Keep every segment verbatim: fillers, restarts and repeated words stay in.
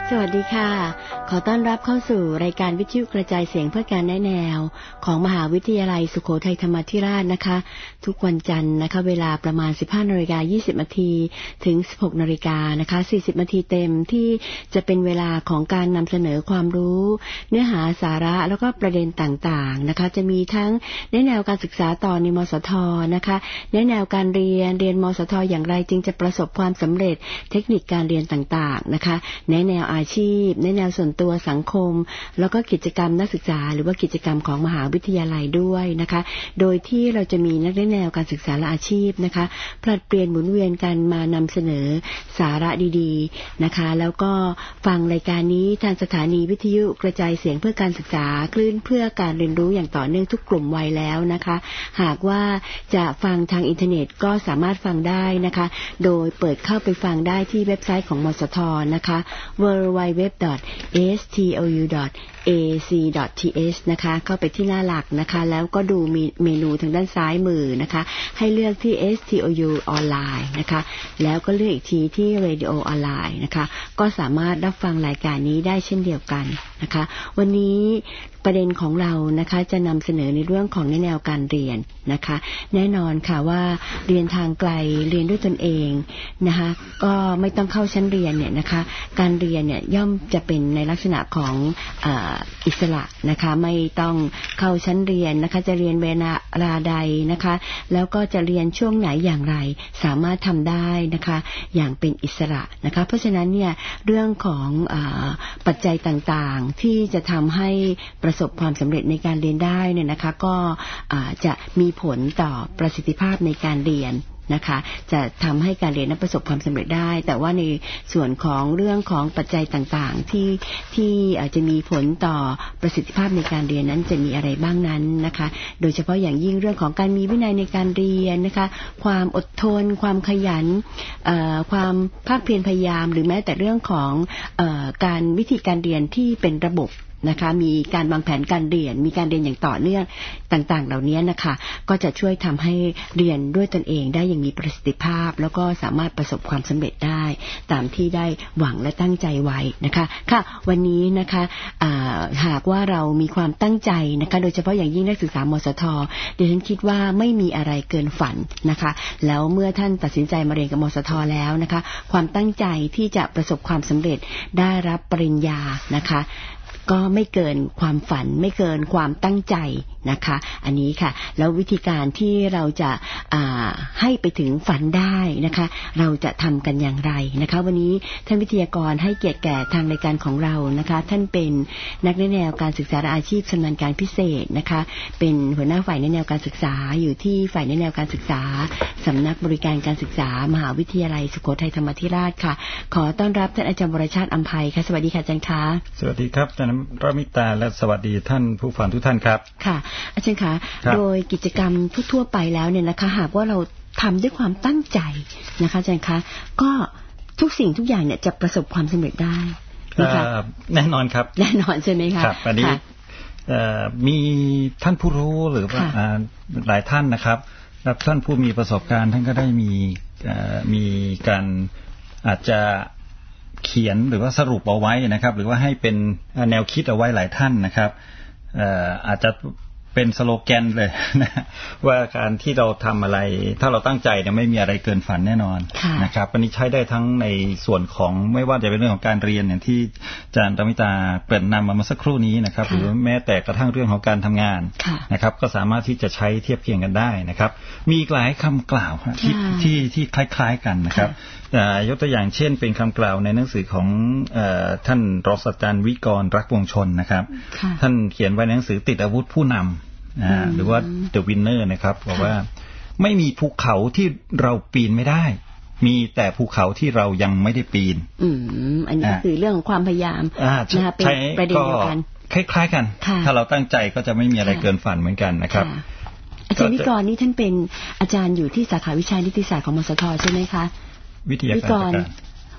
สวัสดีค่ะขอต้อนรับเข้าสู่รายการวิทยุกระจายเสียงเพื่อการแนะแนวของมหาวิทยาลัยสุโขทัยธรรมาธิราชนะคะทุกวันจันทร์นะคะเวลาประมาณ สิบห้านาฬิกายี่สิบนาทีถึง สิบหกนาฬิกานะคะสี่สิบนาทีเต็มที่จะเป็นเวลาของการนำเสนอความรู้เนื้อหาสาระแล้วก็ประเด็นต่างๆนะคะจะมีทั้งแนแนวการศึกษาต่อในมสทนะคะแนแนวการเรียนเรียนมสทอย่างไรจึงจะประสบความสำเร็จเทคนิคการเรียนต่างๆนะคะแนแนวอาชีพแนแนวส่วนตัวสังคมแล้วก็กิจกรรมนักศึกษาหรือว่ากิจกรรมของมหาวิทยาลัยด้วยนะคะโดยที่เราจะมีนักแนวการศึกษาและอาชีพนะคะผลัดเปลี่ยนหมุนเวียนกันมานำเสนอสาระดีๆนะคะแล้วก็ฟังรายการนี้ทางสถานีวิทยุกระจายเสียงเพื่อการศึกษาคลื่นเพื่อการเรียนรู้อย่างต่อเนื่องทุกกลุ่มวัยแล้วนะคะหากว่าจะฟังทางอินเทอร์เน็ตก็สามารถฟังได้นะคะโดยเปิดเข้าไปฟังได้ที่เว็บไซต์ของมสทนะคะ ดับเบิลยู ดับเบิลยู ดับเบิลยู ดอท เอ เอส ที โอ ยู ดอท เอ ซี ดอท ที เอช นะคะเข้าไปที่หน้าหลักนะคะแล้วก็ดูมีเมนูทางด้านซ้ายมือนะคะให้เลือกที่ เอส ที โอ ยู ออนไลน์นะคะแล้วก็เลือกอีกทีที่ Radio ออนไลน์นะคะก็สามารถรับฟังรายการนี้ได้เช่นเดียวกันนะคะวันนี้ประเด็นของเรานะคะจะนำเสนอในเรื่องของแนวการเรียนนะคะแน่นอนค่ะว่าเรียนทางไกลเรียนด้วยตนเองนะคะก็ไม่ต้องเข้าชั้นเรียนเนี่ยนะคะการเรียนเนี่ยย่อมจะเป็นในลักษณะของอ่าอิสระนะคะไม่ต้องเข้าชั้นเรียนนะคะจะเรียนเวลาใดนะคะแล้วก็จะเรียนช่วงไหนอย่างไรสามารถทำได้นะคะอย่างเป็นอิสระนะคะเพราะฉะนั้นเนี่ยเรื่องของอ่าปัจจัยต่างๆที่จะทำให้ประสบความสำเร็จในการเรียนได้เนี่ยนะคะก็จะมีผลต่อประสิทธิภาพในการเรียนนะคะจะทำให้การเรียนนั้นประสบความสำเร็จได้แต่ว่าในส่วนของเรื่องของปัจจัยต่างๆที่ที่อาจจะมีผลต่อประสิทธิภาพในการเรียนนั้นจะมีอะไรบ้างนั้นนะคะโดยเฉพาะอย่างยิ่งเรื่องของการมีวินัยในการเรียนนะคะความอดทนความขยันความภาคเพียรพยายามหรือแม้แต่เรื่องของการวิธีการเรียนที่เป็นระบบนะคะมีการวางแผนการเรียนมีการเรียนอย่างต่อเนื่องต่างๆเหล่านี้นะคะก็จะช่วยทำให้เรียนด้วยตนเองได้อย่างมีประสิทธิภาพแล้วก็สามารถประสบความสำเร็จได้ตามที่ได้หวังและตั้งใจไว้นะคะค่ะวันนี้นะคะหากว่าเรามีความตั้งใจนะคะโดยเฉพาะอย่างยิ่งนักศึกษามสทดิฉันคิดว่าไม่มีอะไรเกินฝันนะคะแล้วเมื่อท่านตัดสินใจมาเรียนกับมสทแล้วนะคะความตั้งใจที่จะประสบความสำเร็จได้รับปริญญานะคะก็ไม่เกินความฝันไม่เกินความตั้งใจนะคะอันนี้ค่ะแล้ววิธีการที่เราจะให้ไปถึงฝันได้นะคะเราจะทำกันอย่างไรนะคะวันนี้ท่านวิทยากรให้เกียรติแก่ทางรายการของเรานะคะท่านเป็นนักแนวการศึกษาอาชีพชำนาญการพิเศษนะคะเป็นหัวหน้าฝ่ายแนวการศึกษาอยู่ที่ฝ่ายแนวการศึกษาสำนักบริการการศึกษามหาวิทยาลัยสุโขทัยธรรมาธิราชค่ะขอต้อนรับท่านอาจารย์วรชาติอำไพค่ะสวัสดีค่ะอาจารย์คะสวัสดีครับอาจารย์รมิตาและสวัสดีท่านผู้ฟังทุกท่านครับค่ะอาจารย์คะโดยกิจกรรมทั่วไปแล้วเนี่ยนะคะหากว่าเราทำด้วยความตั้งใจนะคะอาจารย์คะก็ทุกสิ่งทุกอย่างเนี่ยจะประสบความสำเร็จได้นะคะแน่นอนครับแน่นอนใช่ไหมคะครับอันนี้มีท่านผู้รู้หรือว่าหลายท่านนะครับรับท่านผู้มีประสบการณ์ท่านก็ได้มีมีการอาจจะเขียนหรือว่าสรุปเอาไว้นะครับหรือว่าให้เป็นแนวคิดเอาไว้หลายท่านนะครับอาจจะเป็นสโลแกนเลยนะว่าการที่เราทำอะไรถ้าเราตั้งใจเนี่ยไม่มีอะไรเกินฝันแน่นอนนะครับอันนี้ใช้ได้ทั้งในส่วนของไม่ว่าจะเป็นเรื่องของการเรียนอย่างที่อาจารย์รมิตาเกริ่นนำมาเมื่อสักครู่นี้นะครับหรือแม้แต่กระทั่งเรื่องของการทำงานนะครับก็สามารถที่จะใช้เทียบเคียงกันได้นะครับมีหลายคำกล่าวที่ที่ที่คล้ายๆกันนะครับยกตัวอย่างเช่นเป็นคำกล่าวในหนังสือของท่านรองศาสตราจารย์วิกรรักวงชนนะครับท่านเขียนไว้ในหนังสือติดอาวุธผู้นำหรือว่า The Winner นะครับบอกว่าไม่มีภูเขาที่เราปีนไม่ได้มีแต่ภูเขาที่เรายังไม่ได้ปีนอืมอันนี้คือเรื่องของความพยายามนะคะเป็นประเด็นเดียวกันคล้ายๆกันถ้าเราตั้งใจก็จะไม่มีอะไรเกินฝันเหมือนกันนะครับอาจารย์วิกรนี่ท่านเป็นอาจารย์อยู่ที่สาขาวิชานิติศาสตร์ของมสทใช่ไหมคะวิทยาการ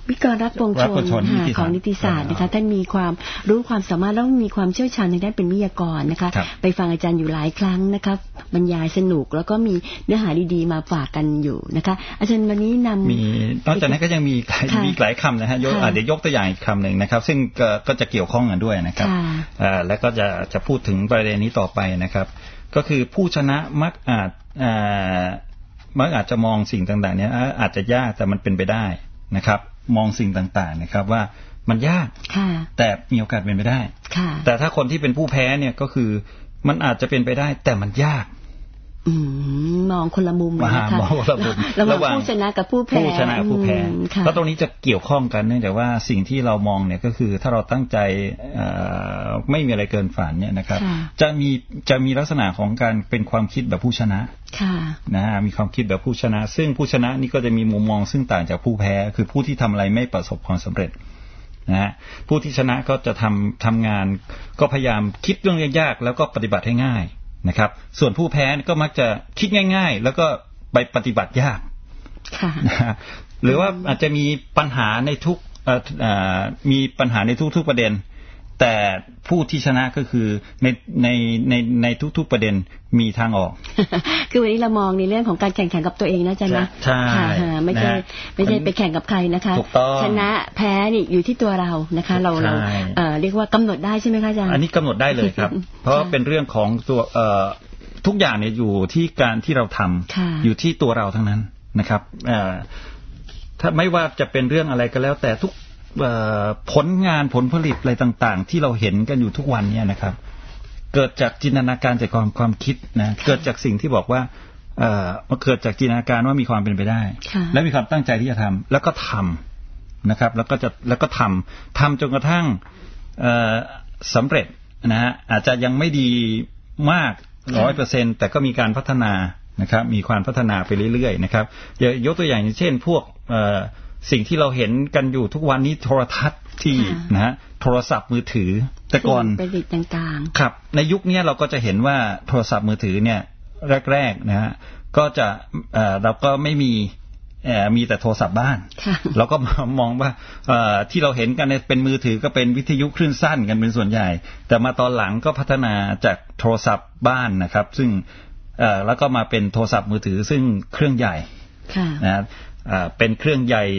วิกรรักวงชนของนิติศาสตร์นะคะท่านมีความรู้ความสามารถแล้วมีความเชี่ยวชาญในด้านเป็นวิทยากรนะคะไปฟังอาจารย์อยู่หลายครั้งนะคะบรรยายสนุกแล้วก็มีเนื้อหาดีๆมาฝากกันอยู่นะคะอาจารย์วันนี้นำมีนอกจากนั้นก็ยังมีมีหลายคำนะฮะเดี๋ยวยกตัวอย่างอีกคำหนึ่งนะครับซึ่งก็จะเกี่ยวข้องกันด้วยนะครับและก็จะจะพูดถึงประเด็นนี้ต่อไปนะครับก็คือผู้ชนะมักอาจมักอาจจะมองสิ่งต่างๆนี้อาจจะยากแต่มันเป็นไปได้นะครับมองสิ่งต่างๆนะครับว่ามันยากแต่มีโอกาสเป็นไปได้แต่ถ้าคนที่เป็นผู้แพ้เนี่ยก็คือมันอาจจะเป็นไปได้แต่มันยากมองคนละมุมเลยนะคะมองคนละมุมระหว่างผู้ชนะกับผู้แพ้ผู้ชนะกับผู้แพ้แล้วตรงนี้จะเกี่ยวข้องกันเนื่องจากว่าสิ่งที่เรามองเนี่ยก็คือถ้าเราตั้งใจไม่มีอะไรเกินฝันเนี่ยนะครับจะมีจะมีลักษณะของการเป็นความคิดแบบผู้ชนะนะฮะมีความคิดแบบผู้ชนะซึ่งผู้ชนะนี่ก็จะมีมุมมองซึ่งต่างจากผู้แพ้คือผู้ที่ทำอะไรไม่ประสบความสำเร็จนะฮะผู้ที่ชนะก็จะทำทำงานก็พยายามคิดเรื่องยากๆแล้วก็ปฏิบัติให้ง่ายนะครับส่วนผู้แพ้ก็มักจะคิดง่ายๆแล้วก็ไปปฏิบัติยากนะหรือว่าอาจจะมีปัญหาในทุกมีปัญหาในทุกๆประเด็นแต่ผู้ที่ชนะก็คือในในในในทุกๆประเด็นมีทางออกคือวันนี้เรามองในเรื่องของการแข่งขันกับตัวเองนะจ๊ะนะใช่ไม่ใช่ไม่ใช่ไปแข่งกับใครนะคะชนะแพ้นี่อยู่ที่ตัวเรานะคะเราเราเรียกว่ากำหนดได้ใช่ไหมคะอาจารย์อันนี้กำหนดได้เลยครับเพราะเป็นเรื่องของตัวทุกอย่างเนี่ยอยู่ที่การที่เราทำอยู่ที่ตัวเราทั้งนั้นนะครับถ้าไม่ว่าจะเป็นเรื่องอะไรก็แล้วแต่ทุกผลงานผลผลิตอะไรต่างๆที่เราเห็นกันอยู่ทุกวันเนี่ยนะครับเกิดจากจินตนาการจากความความคิดนะเกิดจากสิ่งที่บอกว่าเอ่อมันเกิดจากจินตนาการว่ามีความเป็นไปได้และมีความตั้งใจที่จะทำแล้วก็ทำนะครับแล้วก็จะแล้วก็ทำทำจนกระทั่งสำเร็จนะฮะอาจจะยังไม่ดีมากร้อยเปอร์เซ็นต์แต่ก็มีการพัฒนานะครับมีความพัฒนาไปเรื่อยๆนะครับยกตัวอย่างเช่นพวกสิ่งที่เราเห็นกันอยู่ทุกวันนี้โทรทัศน์ที่นะฮะโทรศัพท์มือถือแต่ก่อนประดิษฐ์ต่างๆครับในยุคนี้เราก็จะเห็นว่าโทรศัพท์มือถือเนี่ยแรกๆนะฮะก็จะเอ่อเราก็ไม่มีเอ่อมีแต่โทรศัพท์บ้านเราก็มองว่าเอ่อที่เราเห็นกันเป็นมือถือก็เป็นวิทยุคลื่นสั้นกันเป็นส่วนใหญ่แต่มาตอนหลังก็พัฒนาจากโทรศัพท์บ้านนะครับซึ่งเอ่อแล้วก็มาเป็นโทรศัพท์มือถือซึ่งเครื่องใหญ่นะเป็นเครื่องใหญ่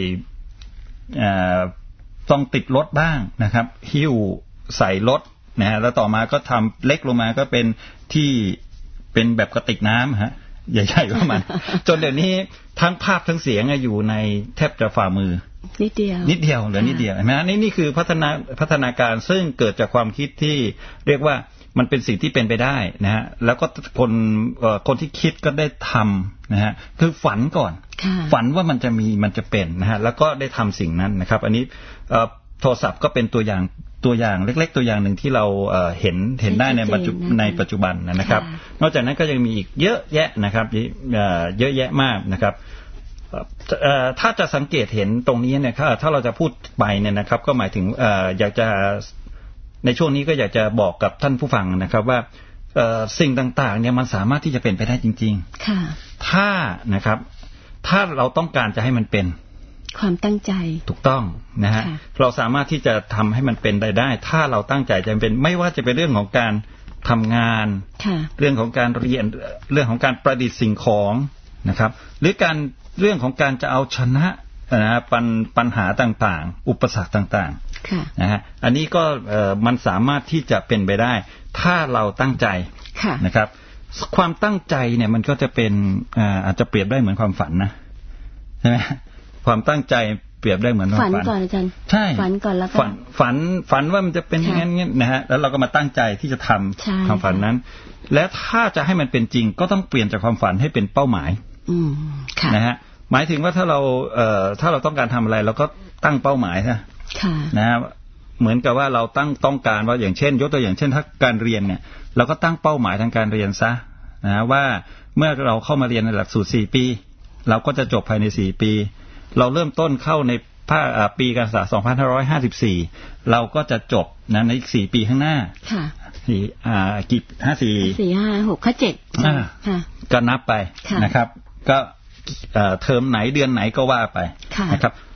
ต้องติดรถบ้างนะครับหิ้วใส่รถนะฮะแล้วต่อมาก็ทำเล็กลงมาก็เป็นที่เป็นแบบกระติกน้ำฮะใหญ่ๆประมาณจนเดี๋ยวนี้ทั้งภาพทั้งเสียงอยู่ในแทบจะฝ่ามือนิดเดียวนิดเดียวเหลือนิดเดียวเห็นไหมนี่นี่คือพัฒนาพัฒนาการซึ่งเกิดจากความคิดที่เรียกว่ามันเป็นสิ่งที่เป็นไปได้นะฮะแล้วก็คนคนที่คิดก็ได้ทำนะฮะคือฝันก่อนฝันว่ามันจะมีมันจะเป็นนะฮะแล้วก็ได้ทำสิ่งนั้นนะครับอันนี้โทรศัพท์ก็เป็นตัวอย่างตัวอย่างเล็กๆตัวอย่างหนึ่งที่เราเห็นเห็นได้ในปัจจุในปัจจุบันนะครับนอกจากนั้นก็ยังมีอีกเยอะแยะนะครับเยอะแยะมากนะครับถ้าจะสังเกตเห็นตรงนี้เนี่ยถ้าเราจะพูดไปเนี่ยนะครับก็หมายถึงอยากจะในช่วงนี้ก็อยากจะบอกกับท่านผู้ฟังนะครับว่าสิ่งต่างๆเนี่ยมันสามารถที่จะเป็นไปได้จริงๆถ้านะครับถ้าเราต้องการจะให้มันเป็นความตั้งใจถูกต้องนะฮะเราสามารถที่จะทำให้มันเป็นได้ได้ถ้าเราตั้งใจจะเป็นไม่ว่าจะเป็นเรื่องของการทำงานเรื่องของการเรียนเรื่องของการประดิษฐ์สิ่งของนะครับหรือการเรื่องของการจะเอาชนะนะปัญปัญหาต่างๆอุปสรรคต่างๆนะฮะอันนี้ก็มันสามารถที่จะเป็นไปได้ถ้าเราตั้งใจนะครับความตั้งใจเนี่ยมันก็จะเป็นอาจจะเปรียบได้เหมือนความฝันนะใช่ไหมความตั้งใจเปรียบได้เหมือนความฝันฝันก่อนอาจารย์ใช่ฝันก่อนแล้วก็ฝันฝันฝันว่ามันจะเป็นอย่างนั้นนะฮะแล้วเราก็มาตั้งใจที่จะทำความฝันนั้นและถ้าจะให้มันเป็นจริงก็ต้องเปลี่ยนจากความฝันให้เป็นเป้าหมายนะฮะหมายถึงว่าถ้าเราเอ่อถ้าเราต้องการทำอะไรเราก็ตั้งเป้าหมายนะนะฮะเหมือนกับว่าเราตั้งต้องการว่าอย่างเช่นยกตัวอย่างเช่นถ้าการเรียนเนี่ยเราก็ตั้งเป้าหมายทางการเรียนซะนะว่าเมื่อเราเข้ามาเรียนในหลักสูตรสี่ปีเราก็จะจบภายในสี่ปีเราเริ่มต้นเข้าในภาคปีการศึกษาสองพันห้าร้อยห้าสิบสี่เราก็จะจบนะในอีกสี่ปีข้างหน้าค่ะสี่อ่ากี่ห้าสี่สี่ห้าหกข้อเจ็ดค่ะก็นับไปนะครับก็เทอมไหนเดือนไหนก็ว่าไปนะครับ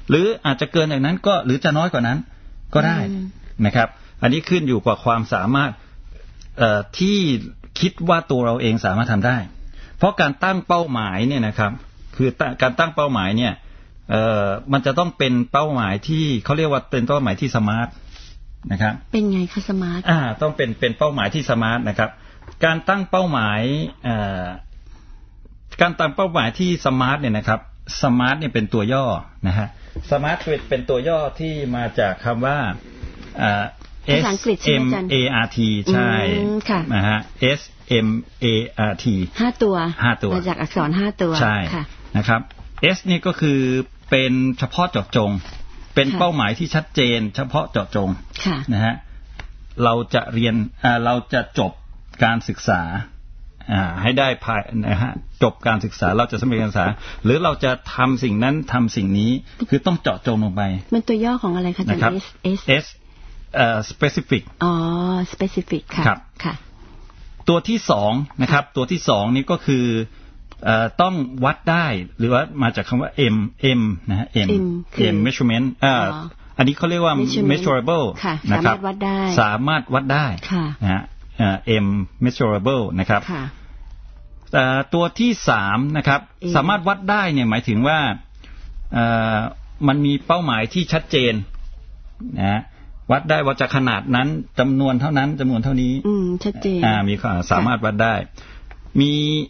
หรืออาจจะเกินอย่างนั้นก็หรือจะน้อยกว่านั้นก็ได้นะครับอันนี้ขึ้นอยู่กับความสามารถที่คิดว่าตัวเราเองสามารถทำได้เพราะการตั้งเป้าหมายเนี่ยนะครับคือการตั้งเป้าหมายเนี่ยเอ่อมันจะต้องเป็นเป้าหมายที่เขาเรียกว่าเป็นเป้าหมายที่สมาร์ทนะครับเป็นไงคะสมาร์ทอ่าต้องเป็นเป็นเป้าหมายที่สมาร์ทนะครับการตั้งเป้าหมายเอ่อการตั้งเป้าหมายที่สมาร์ทเนี่ยนะครับสมาร์ทเนี่ยเป็นตัวย่อนะฮะสมาร์ทเป็นตัวย่อที่มาจากคำว่าอ่า S M A R T ใช่นะฮะ S M A R T ห้าตัวห้าตัวมาจากอักษรห้าตัวใช่นะครับ S นี่ก็คือเป็นเฉพาะเจาะจงเป็นเป้าหมายที่ชัดเจนเฉพาะเจาะจงนะฮะเราจะเรียนอ่าเราจะจบการศึกษาอ่าให้ได้ภายนะฮะจบการศึกษาเราจะสำเร็จการศึกษาหรือเราจะทำสิ่งนั้นทำสิ่งนี้คือต้องเจาะจงลงไปมันตัวย่อของอะไรคะอาจารย์ S S S เอ่อ specific อ๋อ specific ค่ะครับค่ะตัวที่สองนะครับตัวที่สองนี่ก็คือเอ่อต้องวัดได้หรือว่ามาจากคำว่า M M นะฮะ M M measurement อ่าอันนี้เขาเรียกว่า measurable นะครับสามารถวัดได้สามารถวัดได้นะฮะM measurable นะครับตัวที่สามนะครับสามารถวัดได้เนี่ยหมายถึงว่ามันมีเป้าหมายที่ชัดเจนนะวัดได้ว่าจะขนาดนั้นจำนวนเท่านั้นจำนวนเท่านี้ชัดเจนมีสามารถวัดได้มี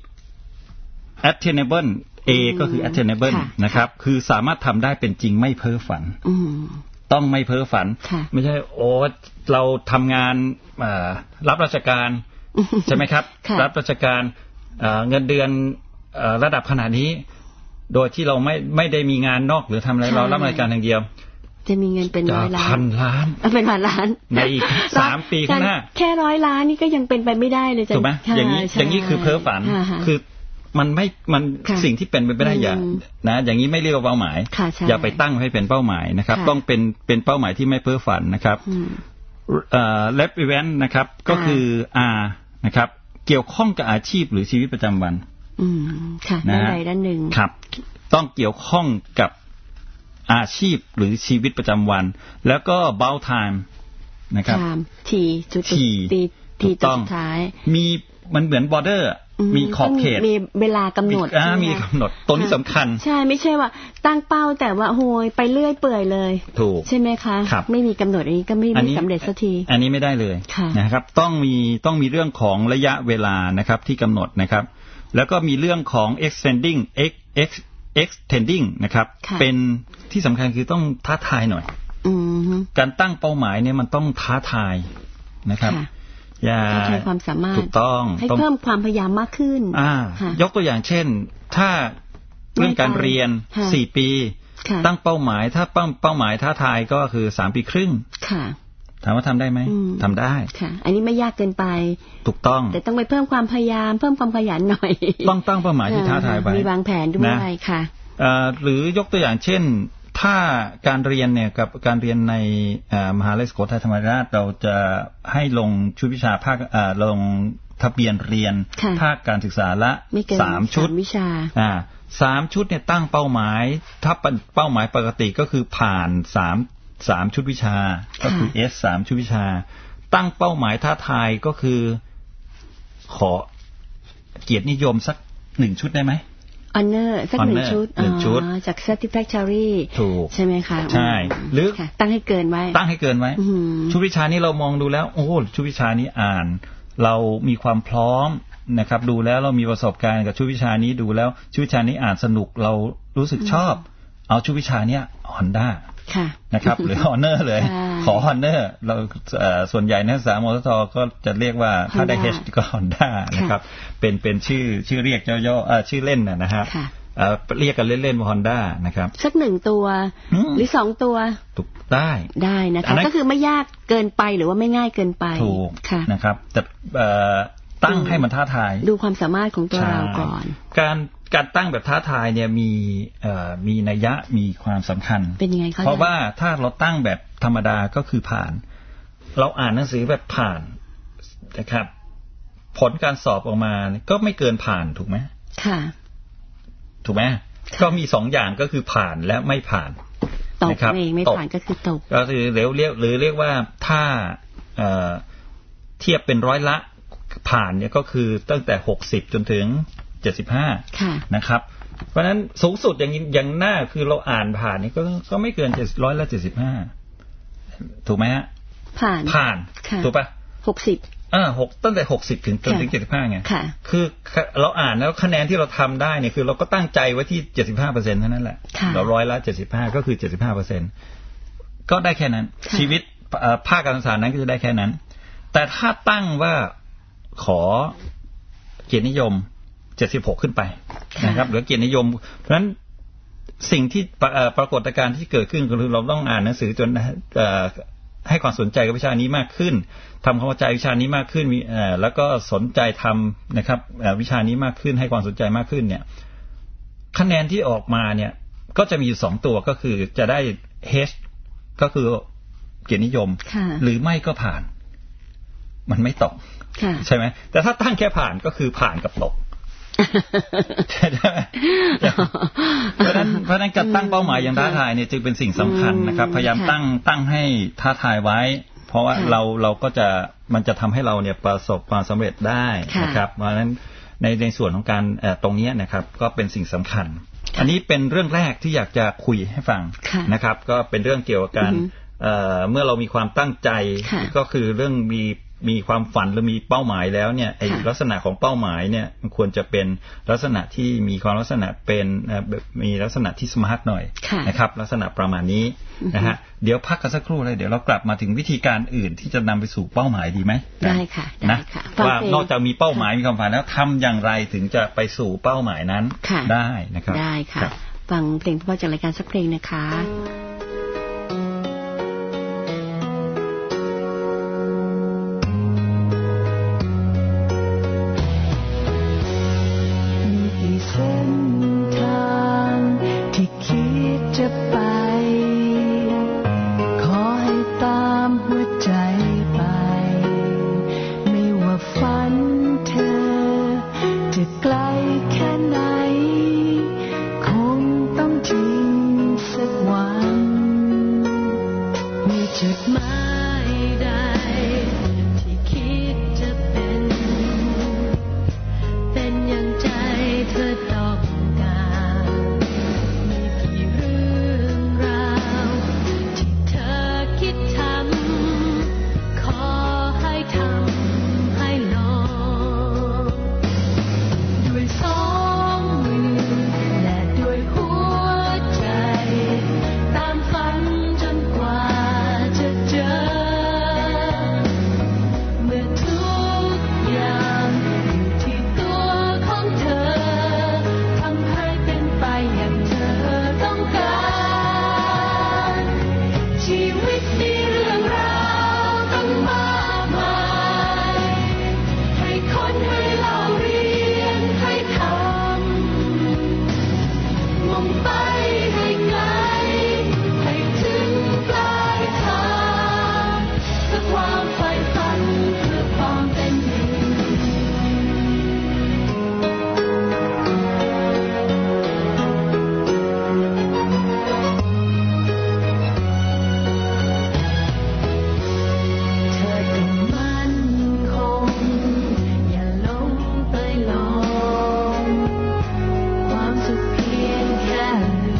attainable A ก็คือ attainable นะครับคือสามารถทำได้เป็นจริงไม่เพ้อฝันต้องไม่เพ้อฝันไม่ใช่โอ้เราทำงานรับราชการใช่ไหมครับรับราชการเงินเดือนระดับขนาดนี้โดยที่เราไม่ไม่ได้มีงานนอกหรือทำอะไรเรารับราชการอย่างเดียวจะมีเงินเป็นร้อยล้านพันล้านเป็นพันล้านในอีกสามปีข้างหน้าแค่ร้อยล้านนี่ก็ยังเป็นไปไม่ได้เลยถูกไหมอย่างนี้อย่างนี้คือเพ้อฝันคือมันไม่มันสิ่งที่เป็นไปไม่ได้อย่างนะอย่างนี้ไม่เรียกว่าเป้าหมายอย่าไปตั้งให้เป็นเป้าหมายนะครับต้องเป็นเป็นเป้าหมายที่ไม่เพ้อฝันนะครับเอ่อ relevant นะครับก็คือ R นะครับเกี่ยวข้องกับอาชีพหรือชีวิตประจำวันอืมค่ะด้านใดด้านหนึ่งครับต้องเกี่ยวข้องกับอาชีพหรือชีวิตประจำวันแล้วก็ bound time นะครับ time ทีจุดทีทีต้องมีมันเหมือน borderมีขอบเขตมีเวลากำหนดอ่ามีกำหนดตัวนี้สำคัญใช่ไม่ใช่ว่าตั้งเป้าแต่ว่าโหยไปเรื่อยเปื่อยเลยถูกใช่ไหมคะไม่มีกำหนดอันนี้ก็ไม่ไม่สำเร็จสักทีอันนี้ไม่ได้เลยนะครับต้องมีต้องมีเรื่องของระยะเวลานะครับที่กำหนดนะครับแล้วก็มีเรื่องของ extending x x extending นะครับเป็นที่สำคัญคือต้องท้าทายหน่อยการตั้งเป้าหมายเนี่ยมันต้องท้าทายนะครับอย่าใช้ความสามารถถูกต้องให้เพิ่มความพยายามมากขึ้นอ่ายกตัวอย่างเช่นถ้าเรื่องการเรียนสี่ปีตั้งเป้าหมายถ้าเป้าเป้าหมายท้าทายก็คือสามปีครึ่งค่ะถามว่าทำได้ไหมทำได้ค่ะอันนี้ไม่ยากเกินไปถูกต้องแต่ต้องไปเพิ่มความพยายามเพิ่มความขยันหน่อยต้องตั้งเป้าหมายที่ท้าทายไว้มีวางแผนด้วยค่ะหรือยกตัวอย่างเช่นถ้าการเรียนเนี่ยกับการเรียนในมหาวิทยาลัยสุโขทัยธรรมราชเราจะให้ลงชุดวิชาภาคลงทะเบียนเรียนภาคการศึกษาละสามชุดวิชาอ่าสามชุดเนี่ยตั้งเป้าหมายถ้าเป้าหมายปกติก็คือผ่านสามสามชุดวิชาก็คือ S สามชุดวิชาตั้งเป้าหมายท้าทายก็คือขอเกียรตินิยมสักหนึ่งชุดได้ไหมhonor สักหนึ่งชุดจาก satisfactory ถูกใช่ไหมคะใช่หรือตั้งให้เกินไว้ตั้งให้เกินไว้ชุดวิชานี้เรามองดูแล้วโอ้ชุดวิชานี้อ่านเรามีความพร้อมนะครับดูแล้วเรามีประสบการณ์กับชุดวิชานี้ดูแล้วชุดวิชานี้อ่านสนุกเรารู้สึกชอบเอาชุดวิชานี้ Honda นะครับหรือ honor เลยขอ honor เราส่วนใหญ่นักศึกษามอทก็จะเรียกว่าถ้าได้ H ก็ Honda นะครับเป็นเป็นชื่อชื่อเรียกย่อๆชื่อเล่นนะครับเรียกกันเล่นๆว่า Honda นะครับสักหนึ่งตัวหรือสองตัวถูกได้ได้นะคะก็คือไม่ยากเกินไปหรือว่าไม่ง่ายเกินไปถูกนะครับแต่ตั้งให้มันท้าทายดูความสามารถของตัวเราก่อนการการตั้งแบบท้าทายเนี่ยมีเอ่อมีนัยยะมีความสำคัญเป็นยังไงคะเพราะว่าถ้าเราตั้งแบบธรรมดาก็คือผ่านเราอ่านหนังสือแบบผ่านนะครับผลการสอบออกมาก็ไม่เกินผ่านถูกไหมค่ะถูกไหมก็มีสองอย่างก็คือผ่านและไม่ผ่านตกเองไม่ผ่านก็คือตกก็คือเรียกเรียกหรือเรียกว่าถ้าเทียบเป็นร้อยละผ่านเนี่ยก็คือตั้งแต่หกสิบจนถึงเจ็ดสิบห้านะครับเพราะฉะนั้นสูงสุดอย่างอย่างหน้าคือเราอ่านผ่านนี่ก็ก็ไม่เกินร้อยละเจ็ดสิบห้าถูกไหมฮะผ่านผ่านถูกปะหกสิบอ่าหกตั้งแต่หกสิบถึงจนถึงเจ็ดสิบห้าไงคือเราอ่านแล้วคะแนนที่เราทำได้เนี่ยคือเราก็ตั้งใจไว้ที่เจ็ดสิบห้าเปอร์เซ็นต์เท่านั้นแหละเราร้อยละเจ็ดสิบห้าก็คือเจ็ดสิบห้าเปอร์เซ็นต์ก็ได้แค่นั้นชีวิตภาคการศึกษานั้นก็จะได้แค่นั้นแต่ถ้าตั้งว่าขอเกียรตินิยมเจ็ดสิบหกขึ้นไปนะครับหรือเกียรตินิยมเพราะฉะนั้นสิ่งที่ปรากฏการณ์ที่เกิดขึ้นคือเราต้องอ่านหนังสือจนให้ความสนใจกับวิชานี้มากขึ้นทำความเข้าใจวิชานี้มากขึ้นมีแล้วก็สนใจทำนะครับวิชานี้มากขึ้นให้ความสนใจมากขึ้นเนี่ยคะแนนที่ออกมาเนี่ยก็จะมีอยู่สองตัวก็คือจะได้ H ก็คือเกียรตินิยมหรือไม่ก็ผ่านมันไม่ตกใช่ไหมแต่ถ้าตั้งแค่ผ่านก็คือผ่านกับตกใช่ไหมเพราะฉะนั้นเพราะฉะนั้นการตั้งเป้าหมายอย่างท้าทายเนี่ยจึงเป็นสิ่งสำคัญนะครับพยายามตั้งตั้งให้ท้าทายไว้เพราะว่าเราเราก็จะมันจะทำให้เราเนี่ยประสบความสำเร็จได้นะครับเพราะฉะนั้นในในส่วนของการตรงนี้นะครับก็เป็นสิ่งสำคัญอันนี้เป็นเรื่องแรกที่อยากจะคุยให้ฟังนะครับก็เป็นเรื่องเกี่ยวกับการเมื่อเรามีความตั้งใจก็คือเรื่องมีมีความฝันหรือมีเป้าหมายแล้วเนี่ยไอ้ลักษณะของเป้าหมายเนี่ยมันควรจะเป็นลักษณะที่มีความลักษณะเป็นมีลักษณะที่สมาร์ทหน่อยนะครับลักษณะประมาณนี้นะฮะเดี๋ยวพักกันสักครู่เลยเดี๋ยวเรากลับมาถึงวิธีการอื่นที่จะนำไปสู่เป้าหมายดีไหมได้ค่ะนะว่านอกจากมีเป้าหมายมีความฝันแล้วทำอย่างไรถึงจะไปสู่เป้าหมายนั้นได้นะครับได้ค่ะฟังเพลงเพราะจากรายการสักเพลงนะคะความสุขเพียงแค่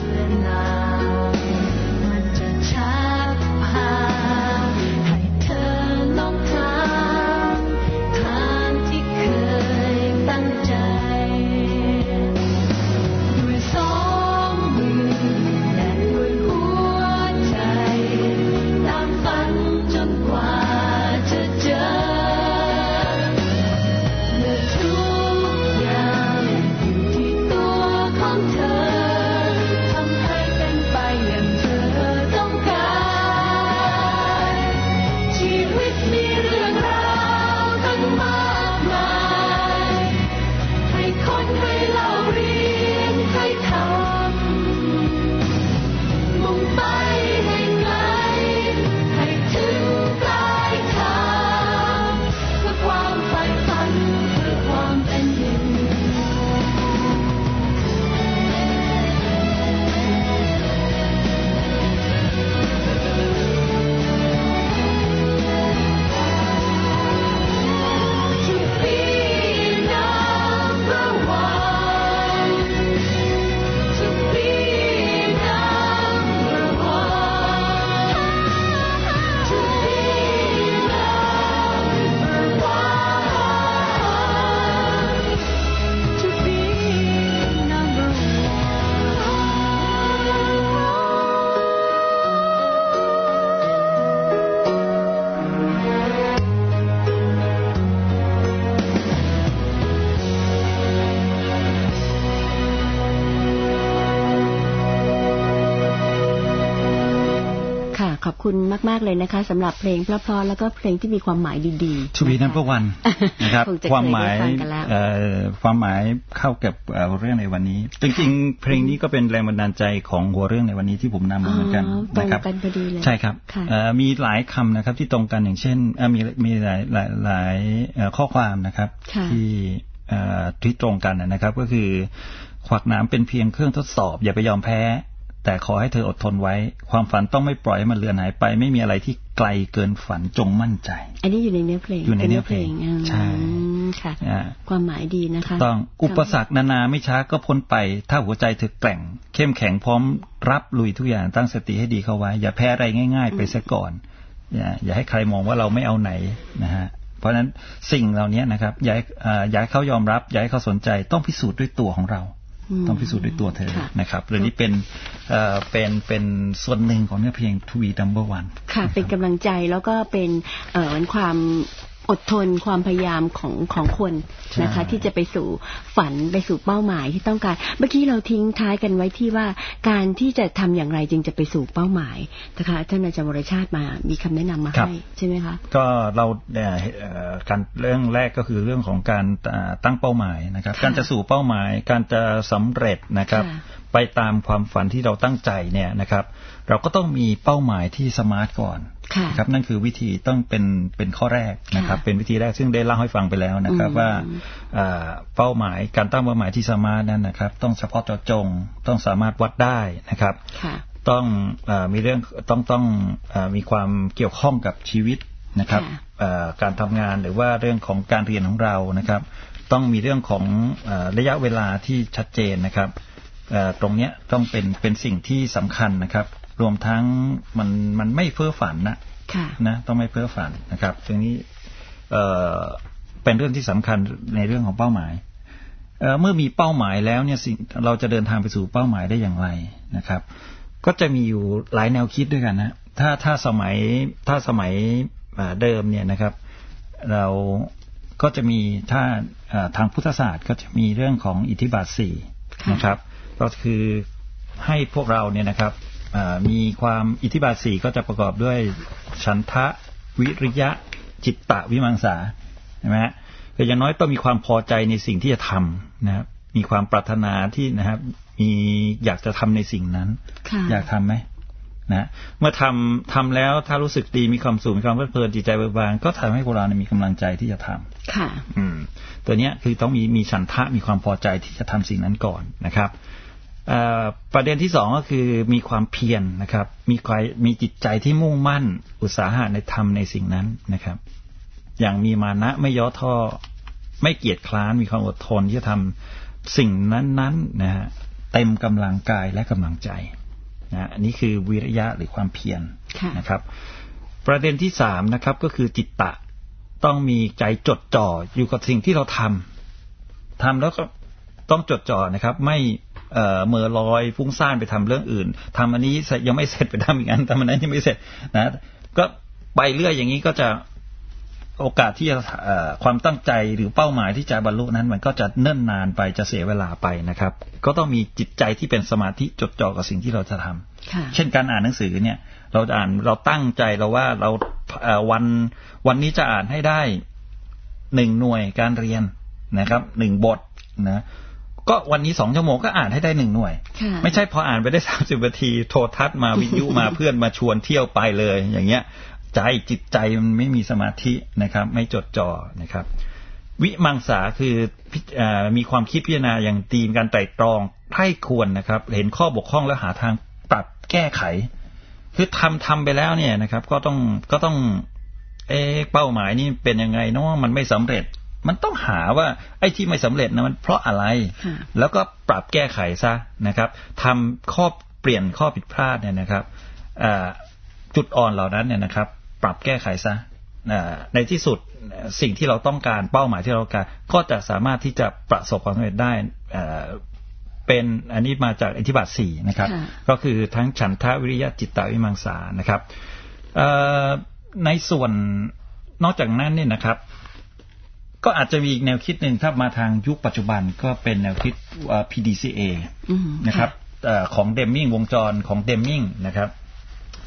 ขอบคุณมากๆเลยนะคะสำหรับเพลงเพราะๆแล้วก็เพลงที่มีความหมายดีๆ To be number one นะครับความหมายความหมายเข้ากับเรื่องในวันนี้จริงๆเพลงนี้ก็เป็นแรงบันดาลใจของหัวเรื่องในวันนี้ที่ผมนำมาเหมือนกันนะครับใช่ครับมีหลายคำนะครับที่ตรงกันอย่างเช่นมีมีหลายหลายหลายข้อความนะครับที่ที่ตรงกันนะครับก็คือขวากน้ำเป็นเพียงเครื่องทดสอบอย่าไปยอมแพ้แต่ขอให้เธออดทนไว้ความฝันต้องไม่ปล่อยให้มันเลือนหายไปไม่มีอะไรที่ไกลเกินฝันจงมั่นใจอันนี้อยู่ในเนื้อเพลงอยู่ในเนื้อเพลงใช่ค่ะความหมายดีนะคะต้องอุปสรรคนานาไม่ช้าก็พ้นไปถ้าหัวใจเธอแกร่งเข้มแข็งพร้อมรับลุยทุกอย่างตั้งสติให้ดีเข้าไว้อย่าแพ้อะไรง่ายๆไปซะก่อนอย่าอย่าให้ใครมองว่าเราไม่เอาไหนนะฮะเพราะฉะนั้นสิ่งเหล่านี้นะครับอย่าอย่าให้เขายอมรับอย่าให้เขาสนใจต้องพิสูจน์ด้วยตัวของเราต้องพิสูจน์ด้วยตัวเธอนะครับเรื่องนี้เป็นเอ่อเป็นเป็นส่วนหนึ่งของเนื้อเพลง To be number one ค่ะเป็นกำลังใจแล้วก็เป็นเอ่อความอดทนความพยายามของของคนนะคะที่จะไปสู่ฝันไปสู่เป้าหมายที่ต้องการเมื่อกี้เราทิ้งท้ายกันไว้ที่ว่าการที่จะทำอย่างไรจึงจะไปสู่เป้าหมายนะคะท่านอาจารย์วรชาติมามีคำแนะนำมาให้ใช่ไหมคะก็เราเนี่ยการเรื่องแรกก็คือเรื่องของการตั้งเป้าหมายนะครับการจะสู่เป้าหมายการจะสำเร็จนะครับไปตามความฝันที่เราตั้งใจเนี่ยนะครับเราก็ต้องมีเป้าหมายที่สมาร์ทก่อนครับนั่นคือวิธีต้องเป็นเป็นข้อแรกนะครับเป็นวิธีแรกซึ่งได้เล่าให้ฟังไปแล้วนะครับว่าเป้าหมายการตั้งเป้าหมายที่สมาร์ทนั้นนะครับต้องเฉพาะเจาะจงต้องสามารถวัดได้นะครับต้องมีเรื่องต้องต้องมีความเกี่ยวข้องกับชีวิตนะครับการทำงานหรือว่าเรื่องของการเรียนของเรานะครับต้องมีเรื่องของระยะเวลาที่ชัดเจนนะครับตรงเนี้ยต้องเป็นเป็นสิ่งที่สำคัญนะครับรวมทั้งมันมันไม่เพ้อฝันนะนะต้องไม่เพ้อฝันนะครับตรงนี้เอ่อเป็นเรื่องที่สำคัญในเรื่องของเป้าหมายเอ่อเมื่อมีเป้าหมายแล้วเนี่ยสิ่งเราจะเดินทางไปสู่เป้าหมายได้อย่างไรนะครับก็จะมีอยู่หลายแนวคิดด้วยกันนะถ้าถ้าสมัยถ้าสมัยเดิมเนี่ยนะครับเราก็จะมีถ้าทางพุทธศาสตร์ก็จะมีเรื่องของอิทธิบาทสี่นะครับก็คือให้พวกเราเนี่ยนะครับมีความอิทธิบาทสี่ก็จะประกอบด้วยฉันทะวิริยะจิตตะวิมังสาใช่ไหมฮะคืออย่างน้อยต้องมีความพอใจในสิ่งที่จะทำนะครับมีความปรารถนาที่นะครับมีอยากจะทำในสิ่งนั้นอยากทำไหมนะเมื่อทำทำแล้วถ้ารู้สึกดีมีความสุขมีความเพลิดเพลินจิตใจเบิกบานก็ทำให้พวกเราเนี่ยมีกำลังใจที่จะทำค่ะอืมตัวเนี้ยคือต้องมีมีฉันทะมีความพอใจที่จะทำสิ่งนั้นก่อนนะครับประเด็นที่สองก็คือมีความเพียรนะครับมีความมีจิตใจที่มุ่งมั่นอุตสาหะในธรรมในสิ่งนั้นนะครับอย่างมีมานะไม่ย่อท้อไม่เกียจคร้านมีความอดทนที่จะทำสิ่งนั้นๆนะฮะเต็มกำลังกายและกำลังใจนะอันนี้คือวิริยะหรือความเพียรนะครับประเด็นที่สามนะครับก็คือจิตตะต้องมีใจจดจ่ออยู่กับสิ่งที่เราทำทำแล้วก็ต้องจดจ่อนะครับไม่เอ่อเมื่อลอยฟุ้งซ่านไปทำเรื่องอื่นทำอันนี้ยังไม่เสร็จไปทำอีกอันทำอันนั้นยังไม่เสร็จนะก็ไปเรื่อยอย่างนี้ก็จะโอกาสที่จะความตั้งใจหรือเป้าหมายที่จะบรรลุนั้นมันก็จะเนิ่นนานไปจะเสียเวลาไปนะครับก็ต้องมีจิตใจที่เป็นสมาธิจดจ่อกับสิ่งที่เราจะทำเช่นการอ่านหนังสือเนี่ยเราอ่านเราตั้งใจเราว่าเราวันวันนี้จะอ่านให้ได้หนึ่งหน่วยการเรียนนะครับหนึ่งบทนะก็วันนี้สองชั่วโมงก็อ่านให้ได้หนึ่งหน่วยไม่ใช่พออ่านไปได้สามสิบนาทีโทรทัศน์มาวิทยุมาเพื่อนมาชวนเที่ยวไปเลยอย่างเงี้ยใจจิตใจมันไม่มีสมาธินะครับไม่จดจ่อนะครับวิมังสาคือมีความคิดพิจารณาอย่างดีการไตร่ตรองไข้ควรนะครับเห็นข้อบกพร่องแล้วหาทางปรับแก้ไขคือทำทำไปแล้วเนี่ยนะครับก็ต้องก็ต้องเอ๊ะเป้าหมายนี่เป็นยังไงเนาะมันไม่สำเร็จมันต้องหาว่าไอ้ที่ไม่สำเร็จนะมันเพราะอะไรแล้วก็ปรับแก้ไขซะนะครับทำข้อเปลี่ยนข้อผิดพลาดเนี่ยนะครับจุดอ่อนเหล่านั้นเนี่ยนะครับปรับแก้ไขซะในที่สุดสิ่งที่เราต้องการเป้าหมายที่เราต้องการก็จะสามารถที่จะประสบความสำเร็จได้เป็นอันนี้มาจากอิทธิบาทสี่นะครับก็คือทั้งฉันทะวิริยะจิตตะวิมังสานะครับในส่วนนอกจากนั้นเนี่ยนะครับก็อาจจะมีอีกแนวคิดหนึ่งถ้ามาทางยุคปัจจุบันก็เป็นแนวคิด พี ดี ซี เอ นะครับของเดมมิงวงจรของเดมมิงนะครับ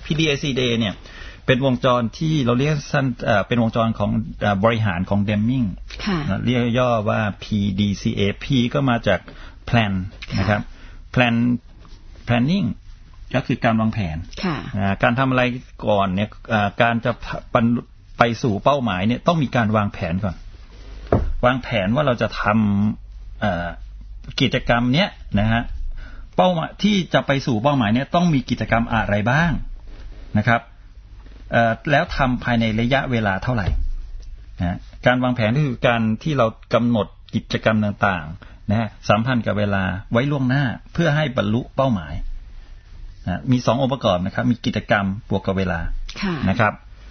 พี ดี เอ ซี Day เนี่ยเป็นวงจรที่เราเรียกสั้นเป็นวงจรของบริหารของเดมมิงเรียกย่อว่า พี ดี ซี เอ P ก็มาจาก plan นะครับ plan planning ก็คือการวางแผนการทำอะไรก่อนเนี่ยการจะไปสู่เป้าหมายเนี่ยต้องมีการวางแผนก่อนวางแผนว่าเราจะทำกิจกรรมเนี้ยนะฮะเป้าหมายที่จะไปสู่เป้าหมายเนี่ยต้องมีกิจกรรมอะไรบ้างนะครับแล้วทำภายในระยะเวลาเท่าไหร่นะการวางแผนคือการที่เรากำหนดกิจกรรมต่างๆนะฮะสัมพันธ์กับเวลาไว้ล่วงหน้าเพื่อให้บรรลุเป้าหมายนะมีสององค์ประกอบนะครับมีกิจกรรมบวกกับเวลานะครับ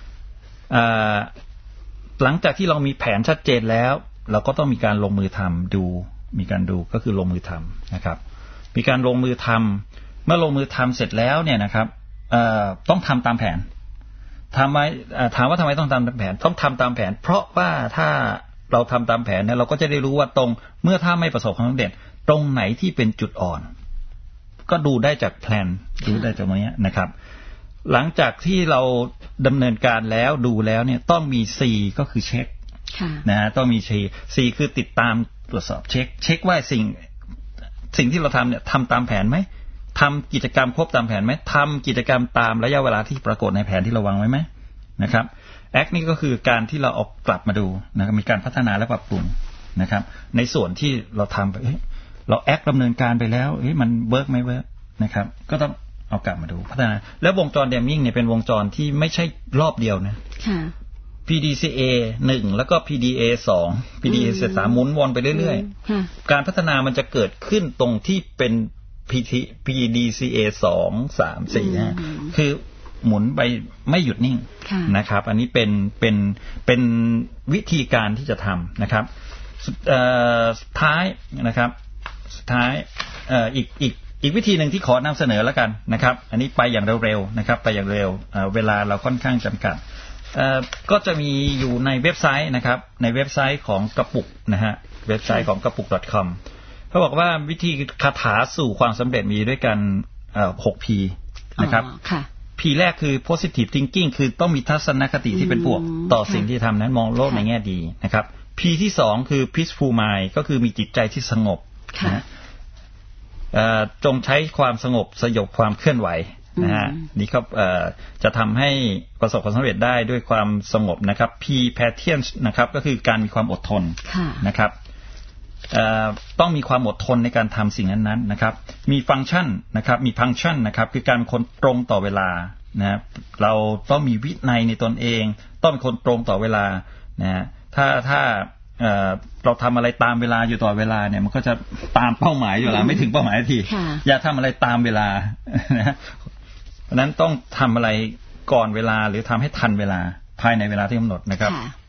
หลังจากที่เรามีแผนชัดเจนแล้วเราก็ต้องมีการลงมือทำดูมีการดูก็คือลงมือทำนะครับมีการลงมือทำเมื่อลงมือทำเสร็จแล้วเนี่ยนะครับต้องทำตามแผนทำไมถามว่าทำไมต้องทำตามแผนต้องทำตามแผนเพราะว่าถ้าเราทำตามแผนเนี่ยเราก็จะได้รู้ว่าตรงเมื่อถ้าไม่ประสบความสำเร็จตรงไหนที่เป็นจุดอ่อนก็ดูได้จากแผนดูได้จากตรงนี้นะครับหลังจากที่เราดำเนินการแล้วดูแล้วเนี่ยต้องมี C ก็คือเช็คนะฮะต้องมี C C คือติดตามตรวจสอบเช็คเช็คว่าสิ่งสิ่งที่เราทำเนี่ยทำตามแผนไหมทำกิจกรรมครบตามแผนไหมทำกิจกรรมตามระยะเวลาที่ปรากฏในแผนที่เราวางไว้ไหมนะครับแอคนี่ก็คือการที่เราเอากลับมาดูนะครับมีการพัฒนาและปรับปรุงนะครับในส่วนที่เราทำไปเราแอคดำเนินการไปแล้วมันเวิร์กไหมเวิร์กนะครับก็ต้องเอากลับมาดูพัฒนาแล้ววงจรเดมมิงเนี่ยเป็นวงจรที่ไม่ใช่รอบเดียวนะ พี ดี ซี เอ หนึ่งแล้วก็ พี ดี เอ สอง พี ดี เอ สามหมุนวนไปเรื่อยๆการพัฒนามันจะเกิดขึ้นตรงที่เป็น พี ดี ซี เอ สอง สาม สี่นะคือหมุนไปไม่หยุดนิ่งนะครับอันนี้เป็นเป็นเป็นวิธีการที่จะทำนะครับสุดท้ายนะครับสุดท้ายอีกอีกอีกวิธีหนึ่งที่ขอนำเสนอแล้วกันนะครับอันนี้ไปอย่างเร็วๆนะครับไปอย่างเร็วเวลาเราค่อนข้างจำกัดก็จะมีอยู่ในเว็บไซต์นะครับในเว็บไซต์ของกระปุกนะฮะเว็บไซต์ของกระปุก .com เขาบอกว่าวิธีคาถาสู่ความสำเร็จมีด้วยกันหก P นะครับ P แรกคือ positive thinking คือต้องมีทัศนคติที่เป็นบวกต่อสิ่งที่ทำนั้นมองโลกในแง่ดีนะครับ P ที่สองคือ peaceful mind ก็คือมีจิตใจที่สงบนะจงใช้ความสงบสยบความเคลื่อนไหวนะฮะนี่ก็จะทำให้ประสบความสำเร็จได้ด้วยความสงบนะครับ P patience นะครับก็คือการมีความอดทนนะครับต้องมีความอดทนในการทำสิ่งนั้นๆนะครับมีฟังก์ชันนะครับมีฟังก์ชันนะครับคือการเป็นคนตรงต่อเวลานะเราต้องมีวินัยในตนเองต้องเป็นคนตรงต่อเวลานะถ้าถ้าเราทำอะไรตามเวลาอยู่ต่อเวลาเนี่ยมันก็จะตามเป้าหมายอยู่แล้วไม่ถึงเป้าหมายทีอย่าทำอะไรตามเวลานะเพราะนั้นต้องทำอะไรก่อนเวลาหรือทำให้ทันเวลาภายในเวลาที่กำหนดนะครับ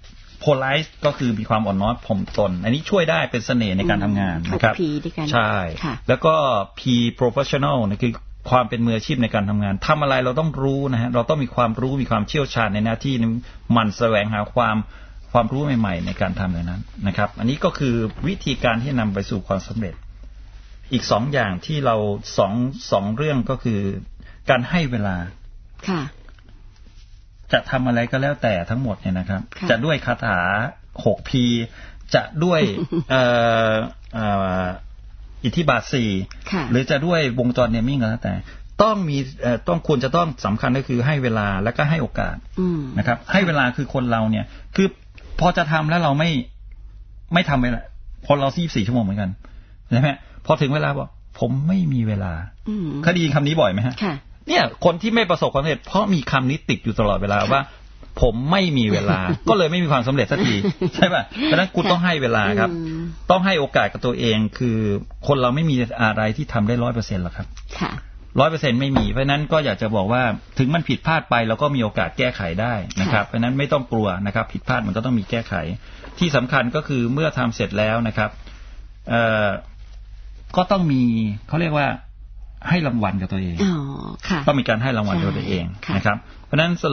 polite ก็คือมีความอ่อนน้อมถ่อมตนอันนี้ช่วยได้เป็นเสน่ห์ในการทำงานนะครับใช่แล้วก็ P professional นะคือความเป็นมืออาชีพในการทำงานทำอะไรเราต้องรู้นะฮะเราต้องมีความรู้มีความเชี่ยวชาญในหน้าที่มันแสวงหาความความรู้ใหม่ๆในการทำอย่างนั้นนะครับอันนี้ก็คือวิธีการที่นำไปสู่ความสำเร็จอีกสองอย่างที่เราสองสองเรื่องก็คือการให้เวลาค่ะจะทำอะไรก็แล้วแต่ทั้งหมดเนี่ยนะครับจะด้วยคาถา หก พี จะด้วย เอ่อเอ่ออิทธิบาทสี่หรือจะด้วยวงจรเนมมิ่งก็แล้วแต่ต้องมีเอ่อต้องควรจะต้องสำคัญก็คือให้เวลาแล้วก็ให้โอกาสนะครับให้เวลาคือคนเราเนี่ยคือพอจะทำแล้วเราไม่ไม่ทำไปละพอเรายี่สิบสี่ชั่วโมงเหมือนกันใช่ไหมพอถึงเวลาบอกผมไม่มีเวลาเคยได้ยินคำนี้บ่อยไหมฮะเนี่ยคนที่ไม่ประสบความสำเร็จเพราะมีคำนี้ติดอยู่ตลอดเวลาว่าผมไม่มีเวลาก็เลยไม่มีความสำเร็จสักทีใช่ป่ะเพราะนั้นคุณต้องให้เวลาครับต้องให้โอกาสกับตัวเองคือคนเราไม่มีอะไรที่ทำได้ร้อยเปอร์เซ็นต์หรอกครับร้อยเปอร์เซ็นต์ไม่มีเพราะนั้นก็อยากจะบอกว่าถึงมันผิดพลาดไปเราก็มีโอกาสแก้ไขได้นะครับเพราะนั้นไม่ต้องกลัวนะครับผิดพลาดมันก็ต้องมีแก้ไขที่สำคัญก็คือเมื่อทำเสร็จแล้วนะครับเอ่อก็ต้องมีเขาเรียกว่าให้รางวัลกับตัวเองต้องมีการให้รางวัลกับตัวเองนะครับเพราะนั้นสรุป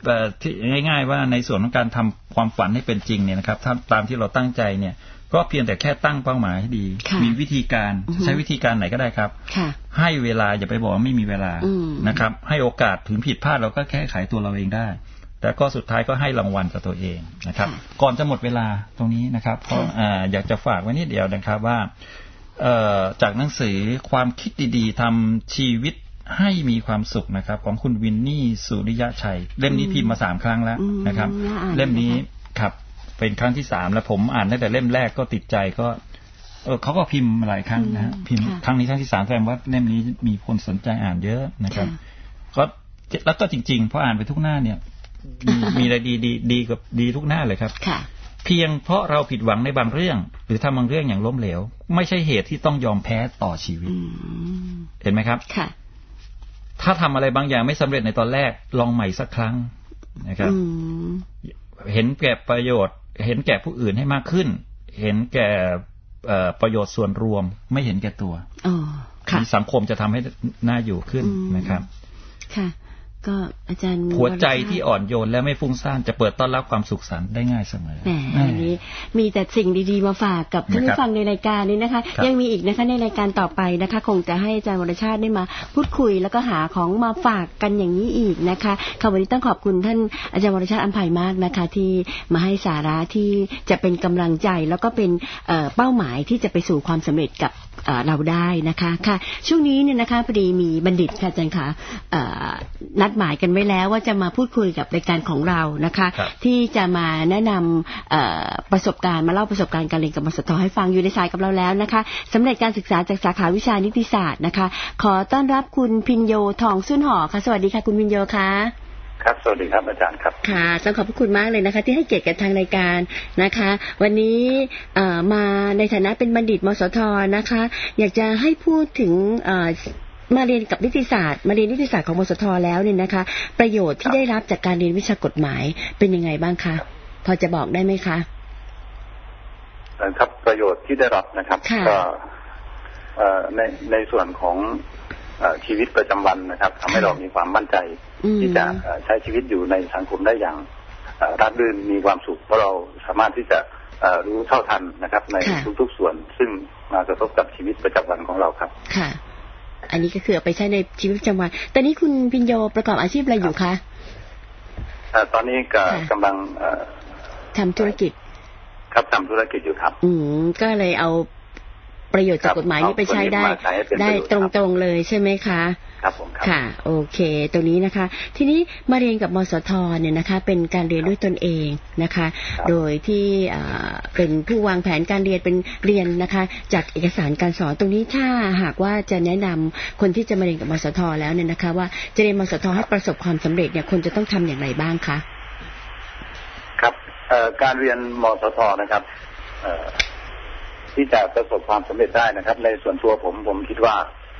ที่ง่ายๆว่าในส่วนของการทำความฝันให้เป็นจริงเนี่ยนะครับถ้าตามที่เราตั้งใจเนี่ยก็เพียงแต่แค่ตั้งเป้าหมายให้ดีมีวิธีการใช้วิธีการไหนก็ได้ครับให้เวลาอย่าไปบอกว่าไม่มีเวลานะครับให้โอกาสถึงผิดพลาดเราก็แก้ไขตัวเราเองได้แต่ก็สุดท้ายก็ให้รางวัลกับตัวเองนะครับก่อนจะหมดเวลาตรงนี้นะครับก็อยากจะฝากไว้นิดเดียวนะครับว่าจากหนังสือความคิดดีๆทำชีวิตให้มีความสุขนะครับของคุณวินนี่สุริยะชัยเล่มนี้พิมพ์มาสามครั้งแล้วนะครับเล่มนี้ครับเป็นครั้งที่สามแล้วผมอ่านตั้งแต่เล่มแรกก็ติดใจก็เออเขาก็พิมพ์มาหลายครั้งนะฮะพิมพ์ครั้งนี้ครั้งที่สามแสดงว่าเล่มนี้มีคนสนใจอ่านเยอะนะครับก็แล้วก็จริงๆพออ่านไปทุกหน้าเนี่ยมีอะไรดีดีดีกับดีทุกหน้าเลยครับเพียงเพราะเราผิดหวังในบางเรื่องหรือทำบางเรื่องอย่างล้มเหลวไม่ใช่เหตุที่ต้องยอมแพ้ต่อชีวิตเห็นไหมครับถ้าทำอะไรบางอย่างไม่สำเร็จในตอนแรกลองใหม่สักครั้งนะครับเห็นแก่ประโยชน์เห็นแก่ผู้อื่นให้มากขึ้นเห็นแก่ประโยชน์ส่วนรวมไม่เห็นแก่ตัวมีสังคมจะทำให้น่าอยู่ขึ้นนะครับค่ะก็อาจารย์หัวใจที่อ่อนโยนและไม่ฟุ้งซ่านจะเปิดต้อนรับความสุขสันต์ได้ง่ายเสมอแหมวันนี้มีแต่สิ่งดีๆมาฝากกับท่านผู้ฟังในรายการนี้นะคะยังมีอีกนะคะในรายการต่อไปนะคะคงจะให้อาจารย์วรชาติได้มาพูดคุยแล้วก็หาของมาฝากกันอย่างนี้อีกนะคะค่ะวันนี้ต้องขอบคุณท่านอาจารย์วรชาติอำไพมากนะคะที่มาให้สาระที่จะเป็นกำลังใจแล้วก็เป็นเป้าหมายที่จะไปสู่ความสำเร็จกับเราได้นะคะค่ะช่วงนี้เนี่ยนะคะพอดีมีบัณฑิตค่ะอาจารย์ค่ะนัดหมายกันไว้แล้วว่าจะมาพูดคุยกับรายการของเรานะคะที่จะมาแนะนำประสบการณ์มาเล่าประสบการณ์การเรียนกับมสท.ให้ฟังอยู่ในสายกับเราแล้วนะคะสำเร็จการศึกษาจากสาขาวิชานิติศาสตร์นะคะขอต้อนรับคุณพิญโยทองสุนห่อค่ะสวัสดีค่ะคุณพิญโยค่ะครับสวัสดีครับอาจารย์ครับค่ะต้องขอบพระคุณมากเลยนะคะที่ให้เกียรติกับทางรายการนะคะวันนี้มาในฐานะเป็นบัณฑิตมสท.นะคะอยากจะให้พูดถึงมาเรียนกับนิติศาสตร์มาเรียนนิติศาสตร์ของมสท.แล้วเนี่ยนะคะประโยชน์ที่ได้รับจากการเรียนวิชากฎหมายเป็นยังไงบ้างคะพอจะบอกได้ไหมคะครับประโยชน์ที่ได้รับนะครับก็ในในส่วนของชีวิตประจำวันนะครับทำให้เรามีความมั่นใจที่จะใช้ชีวิตอยู่ในสังคมได้อย่างราบรื่นมีความสุขเพราะเราสามารถที่จะรู้เท่าทันนะครับในทุกๆส่วนซึ่งมากระทบกับชีวิตประจำวันของเราครับค่ะอันนี้ก็คือเอาไปใช้ในชีวิตประจำวันตอนนี้คุณพิญโยประกอบอาชีพอะไรอยู่คะตอนนี้กำลังทำธุรกิจครับทำธุรกิจอยู่ครับอืมก็เลยเอาประโยชน์จากกฎหมายนี้ไปใช้ได้ได้ตรงๆเลยใช่ไหมคะครับผมครับค่ะโอเคตรงนี้นะคะทีนี้มาเรียนกับมสท.เนี่ยนะคะเป็นการเรียนด้วยตนเองนะคะโดยที่เป็นผู้วางแผนการเรียนเป็นเรียนนะคะจากเอกสารการสอนตรงนี้ถ้าหากว่าจะแนะนำคนที่จะมาเรียนกับมสท.แล้วเนี่ยนะคะว่าจะเรียนมสท.ให้ประสบความสำเร็จเนี่ยคนจะต้องทำอย่างไรบ้างคะครับการเรียนมสท.นะครับที่จะประสบความสำเร็จได้นะครับในส่วนตัวผมผมคิดว่า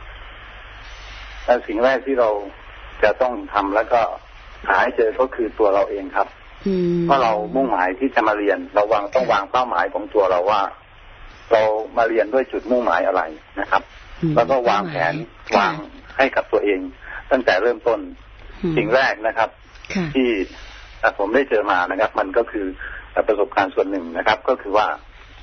สิ่งแรกที่เราจะต้องทำแล้วก็หาให้เจอก็คือตัวเราเองครับเพราะเรามุ่งหมายที่จะมาเรียนเราวางต้องวางเป้าหมายของตัวเราว่าเรามาเรียนด้วยจุดมุ่งหมายอะไรนะครับแล้วก็วางแผนวางให้กับตัวเองตั้งแต่เริ่มต้นสิ่งแรกนะครับที่ผมได้เจอมานะครับมันก็คือประสบการณ์ส่วนหนึ่งนะครับก็คือว่า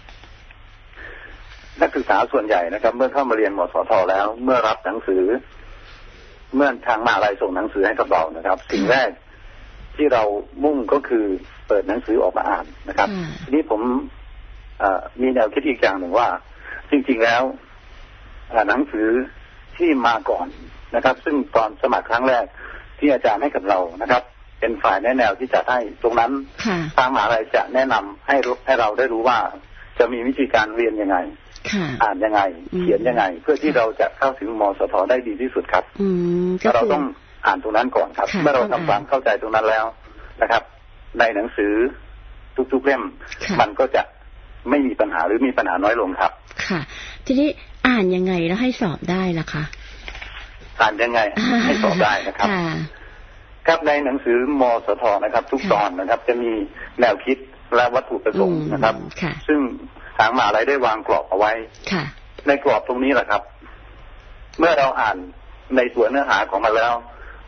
นักศึกษาส่วนใหญ่นะครับเมื่อเข้ามาเรียนมสท.แล้วเมื่อรับหนังสือเมื่อทางมหาลัยส่งหนังสือให้กับเรานะครับสิ่งแรกที่เรามุ่งก็คือเปิดหนังสือออกมาอ่านนะครับทีนี้ผมมีแนวคิดอีกอย่างหนึ่งว่าจริงๆแล้วหนังสือที่มาก่อนนะครับซึ่งตอนสมัครครั้งแรกที่อาจารย์ให้กับเรานะครับเป็นฝ่ายแนะแนวที่จะให้ตรงนั้นทางมหาลัยจะแนะนำให้ให้เราได้รู้ว่าจะมีวิธีการเรียนยังไงอ่านยังไงเขียนยังไงเพื่อที่เราจะเข้าถึงมสท.ได้ดีที่สุดครับเราต้องอ่านตรงนั้นก่อนครับเมื่อเราทำความเข้าใจตรงนั้นแล้วนะครับในหนังสือทุกๆเล่มมันก็จะไม่มีปัญหาหรือมีปัญหาน้อยลงครับค่ะทีนี้อ่านยังไงแล้วให้สอบได้ล่ะคะอ่านยังไงให้สอบได้นะครับครับในหนังสือมสท.นะครับทุกตอนนะครับจะมีแนวคิดและวัตถุประสงค์นะครับซึ่งทางมหาลัยได้วางกรอบเอาไว้ในกรอบตรงนี้แหละครับเมื่อเราอ่านในส่วนเนื้อหาของมันแล้ว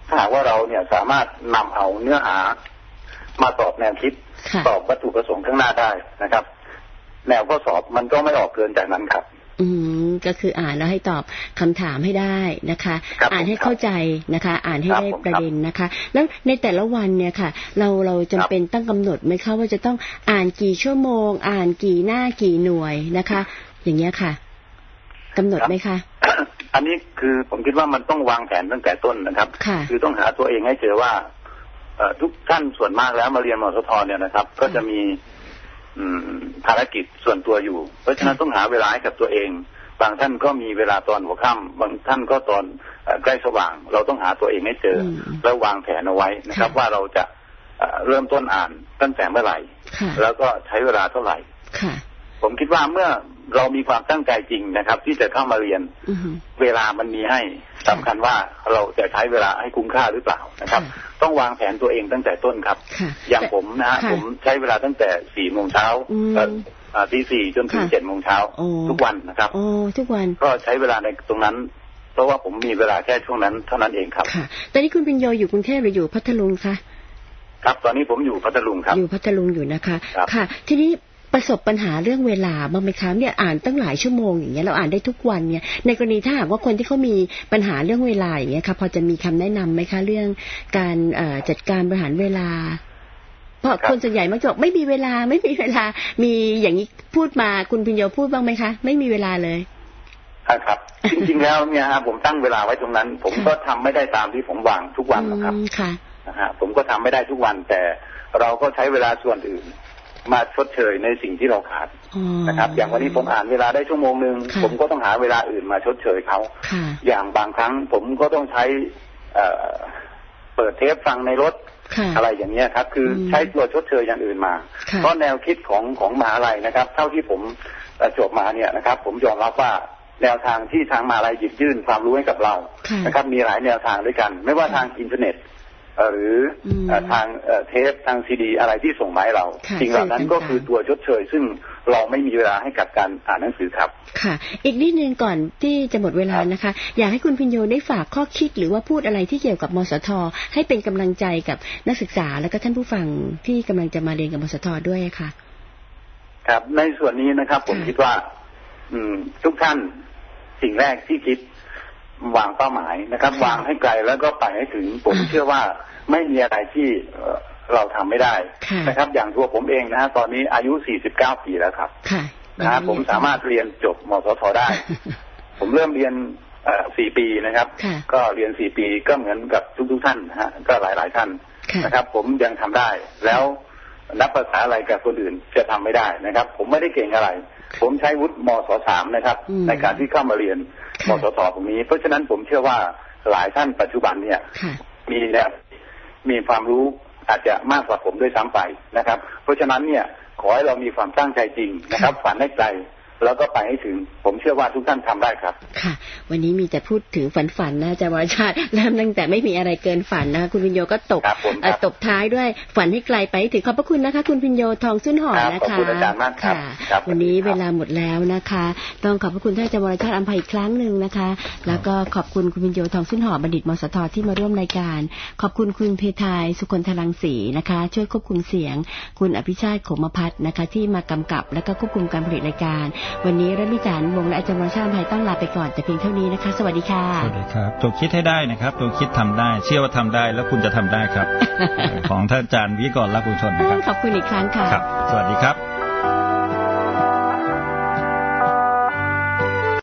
ถ้าหากว่าเราเนี่ยสามารถนำเอาเนื้อหามาตอบแนวคิดตอบวัตถุประสงค์ข้างหน้าได้นะครับแนวข้อสอบมันก็ไม่ออกเกินจากนั้นครับอืมก็คืออ่านแล้วให้ตอบคำถามให้ได้นะคะอ่านให้เข้าใจนะคะอ่านให้ได้ประเด็นนะคะแล้วในแต่ละวันเนี่ยค่ะเราเราจำเป็นต้องกำหนดไหมคะว่าจะต้องอ่านกี่ชั่วโมงอ่านกี่หน้ากี่หน่วยนะคะอย่างเงี้ยค่ะกำหนดไหมคะอันนี้คือผมคิดว่ามันต้องวางแผนตั้งแต่ต้นนะครับคือต้องหาตัวเองให้เจอว่าทุกท่านส่วนมากแล้วมาเรียนมสทเนี่ยนะครับก็จะมีภารกิจส่วนตัวอยู่เพราะฉะนั้นต้องหาเวลาให้กับตัวเองบางท่านก็มีเวลาตอนหัวค่ำบางท่านก็ตอนใกล้สว่างเราต้องหาตัวเองให้เจอแล้ววางแผนเอาไว้นะครับว่าเราจะเริ่มต้นอ่านตั้งแต่เมื่อไหร่แล้วก็ใช้เวลาเท่าไหร่ผมคิดว่าเมื่อเรามีความตั้งใจจริงนะครับที่จะเข้ามาเรียนเวลามันมีให้สำคัญว่าเราจะใช้เวลาให้คุ้มค่าหรือเปล่านะครับต้องวางแผนตัวเองตั้งแต่ต้นครับอย่างผมนะฮะผมใช้เวลาตั้งแต่สี่โมงเช้าตีสี่จนถึงเจ็ดโมงเช้าทุกวันนะครับโอ้ทุกวันก็ใช้เวลาในตรงนั้นเพราะว่าผมมีเวลาแค่ช่วงนั้นเท่านั้นเองครับค่ะตอนนี้คุณปิญโยอยู่กรุงเทพหรืออยู่พัทลุงคะครับตอนนี้ผมอยู่พัทลุงครับอยู่พัทลุงอยู่นะคะค่ะทีนี้ประสบปัญหาเรื่องเวลาบ้างไหมคะเนี่ยอ่านตั้งหลายชั่วโมงอย่างเงี้ยเราอ่านได้ทุกวันเนี่ยในกรณีถ้าหากว่าคนที่เขามีปัญหาเรื่องเวลาอย่างเงี้ยค่ะพอจะมีคำแนะนำไหมคะเรื่องการจัดการบริหารเวลาเพราะคนส่วนใหญ่มักจะบอกไม่มีเวลาไม่มีเวลามีอย่างนี้พูดมาคุณปิญโยพูดบ้างไหมคะไม่มีเวลาเลยครับจริงๆแล้วเนี่ยฮะผมตั้งเวลาไว้ตรงนั้นผมก็ทำไม่ได้ตามที่ผมวางทุกวันนะครับนะฮะผมก็ทำไม่ได้ทุกวันแต่เราก็ใช้เวลาส่วนอื่นมาชดเชยในสิ่งที่เราขาดนะครับอย่างวันนี้ผมอ่านเวลาได้ชั่วโมงนึงผมก็ต้องหาเวลาอื่นมาชดเชยเขาอย่างบางครั้งผมก็ต้องใช้เปิดเทปฟังในรถอะไรอย่างเงี้ยครับคือใช้ตัวชดเชยอย่างอื่นมาเพราะแนวคิดของของมหาลัยนะครับเท่าที่ผมจบมาเนี่ยนะครับผมยอมรับว่าแนวทางที่ทางมหาลัยหยิบยื่นความรู้ให้กับเรานะครับมีหลายแนวทางด้วยกันไม่ว่าทางอินเทอร์เน็ตหรือทางเทปทางซีดีอะไรที่ส่งมาให้เราสิ่งเหล่านั้นก็คือตัวชดเชยซึ่งเราไม่มีเวลาให้กับการอ่านหนังสือครับค่ะอีกนิดนึงก่อนที่จะหมดเวลานะคะอยากให้คุณปิญโยได้ฝากข้อคิดหรือว่าพูดอะไรที่เกี่ยวกับมสทให้เป็นกำลังใจกับนักศึกษาและก็ท่านผู้ฟังที่กำลังจะมาเรียนกับมสทด้วยค่ะครับในส่วนนี้นะครับผมคิดว่าทุกท่านสิ่งแรกที่คิดวางเป้าหมายนะครับวางให้ไกลแล้วก็ไปให้ถึงผมเชื่อว่าไม่มีอะไรที่เราทำไม่ได้นะครับอย่างตัวผมเองนะฮะตอนนี้อายุสี่สิบเก้าปีแล้วครับนะฮะผมสามารถเรียนจบมสทได้ผมเริ่มเรียนสี่ปีนะครับก็เรียนสี่ปีก็เหมือนกับทุกๆท่านนะฮะก็หลายๆท่านนะครับผมยังทำได้แล้วนับภาษาอะไรกับคนอื่นจะทำไม่ได้นะครับผมไม่ได้เก่งอะไรผมใช้วุฒิมศสามนะครับในการที่เข้ามาเรียนมสทตรงนี้เพราะฉะนั้นผมเชื่อว่าหลายท่านปัจจุบันเนี่ยมีเนี่ยมีความรู้อาจจะมากกว่าผมด้วยซ้ำไปนะครับเพราะฉะนั้นเนี่ยขอให้เรามีความตั้งใจจริงนะครับฝันให้ไกลแล้วก็ไปให้ถึงผมเชื่อว่าทุกท่านทำได้ครับค่ะวันนี้มีแต่พูดถึงฝันฝันนะอาจารย์วรชาติเริ่มตั้งแต่ไม่มีอะไรเกินฝันนะคุณปิญโยก็ตบตบท้ายด้วยฝันให้ไกลไปถึงขอบพระคุณนะคะคุณปิญโยทองสุนหอนะคะขอบคุณอาจารย์มากครับวันนี้เวลาหมดแล้วนะคะต้องขอบพระคุณท่านอาจารย์วรชาติอำไพอีกครั้งหนึ่งนะคะแล้วก็ขอบคุณคุณปิญโยทองสุนหอบัณฑิตมสทที่มาร่วมรายการขอบคุณคุณเพทายสุคนธรังสีนะคะช่วยควบคุมเสียงคุณอภิชาติโขมพัฒน์นะคะที่มากำกับและก็ควบคุมการผลิตรายการวันนี้รัตน์มิจารณ์วงและอาจารย์วรชาติอำไพต้องลาไปก่อนแต่เพียงเท่านี้นะคะสวัสดีค่ะสวัสดีครับจงคิดให้ได้นะครับจงคิดทำได้เชื่อว่าทำได้แล้วคุณจะทำได้ครับ ของท่านอาจารย์วิกร ลักษณ์บุญชนนะครับขอบคุณอีกครั้งค่ะครับสวัสดีครับ